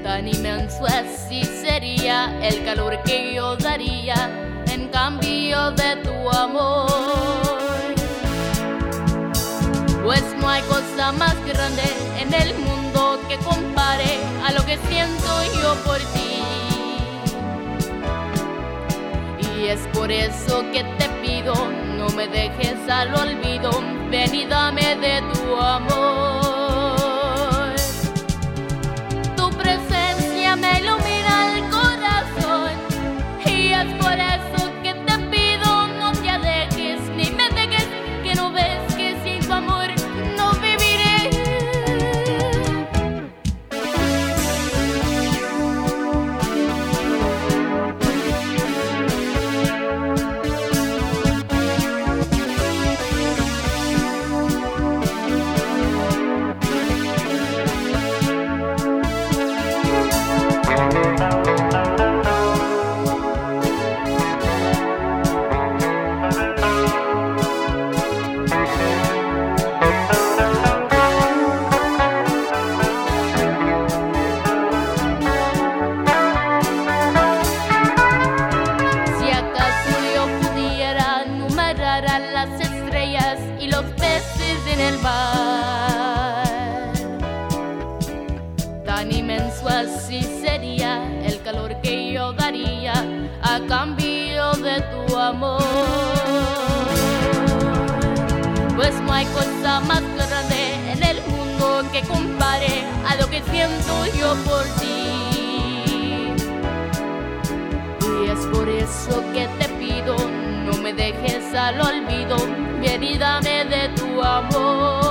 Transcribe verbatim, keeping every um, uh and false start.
Tan inmenso así sería el calor que yo daría en cambio de tu amor. Pues no hay cosa más grande en el mundo que compare a lo que siento yo por ti. Y es por eso que te pido, no me dejes al olvido, ven y dame de tu amor. Tu presencia me ilumina el corazón y es por eso que te pido, no te alejes ni me dejes, que no ves que sin tu amor no viviré. Las estrellas y los peces en el mar, tan inmenso así sería el calor que yo daría a cambio de tu amor. Pues no hay cosa más grande en el mundo que compare a lo que siento yo por ti. Y es por eso que te pido, no me dejes al olvido, ven y dame de tu amor.